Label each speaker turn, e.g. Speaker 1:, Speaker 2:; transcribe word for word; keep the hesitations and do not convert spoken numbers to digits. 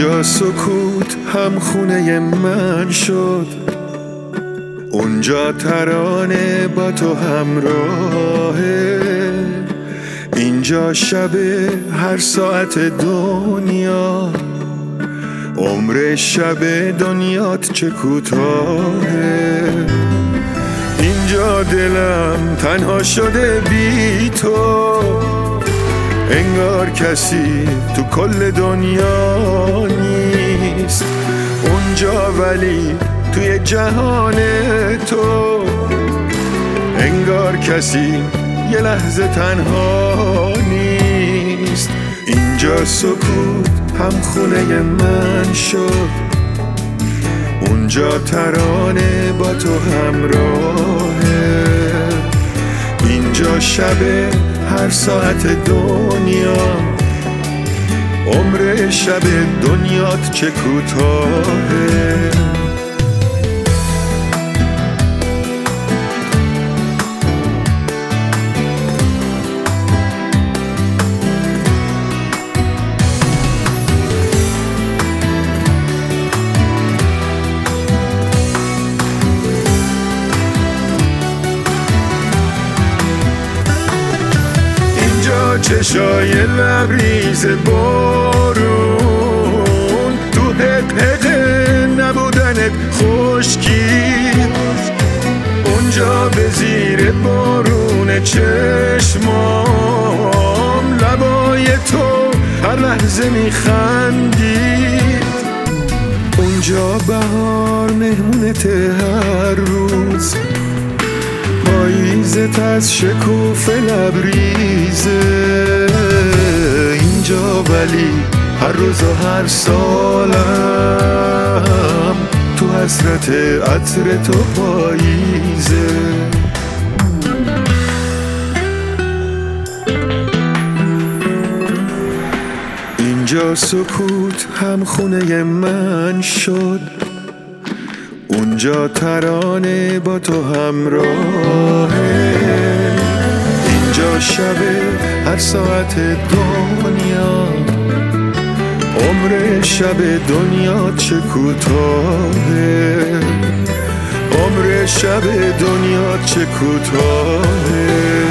Speaker 1: اینجا سکوت هم خونه من شد، اونجا ترانه با تو همراهه. اینجا شب هر ساعت دنیا، عمر شب دنیات چه کوتاهه. اینجا دلم تنها شده بی تو، انگار کسی تو کل دنیا نیست. اونجا ولی توی جهان تو، انگار کسی یه لحظه تنها نیست. اینجا سکوت هم خونه من شد، اونجا ترانه با تو همراهه. اینجا شب هر ساعت دنیا، عمر شب دنیات چه کوتاهه. چشای لبریز بارون، تو حقه نبودنت خشکی. اونجا به زیر بارون چشمام، لبای تو هر لحظه میخندید. اونجا بهار مهمونت هر روز، پاییزت از شکوف لبریزه. اینجا ولی هر روز و هر سالم تو حسرت عطر تو پاییزه. اینجا سکوت هم خونه من شد، اونجا ترانه با تو همراهه. اینجا شب هر ساعت دنیا، عمر شب دنیا چه کوتاهه. عمر شب دنیا چه کوتاهه.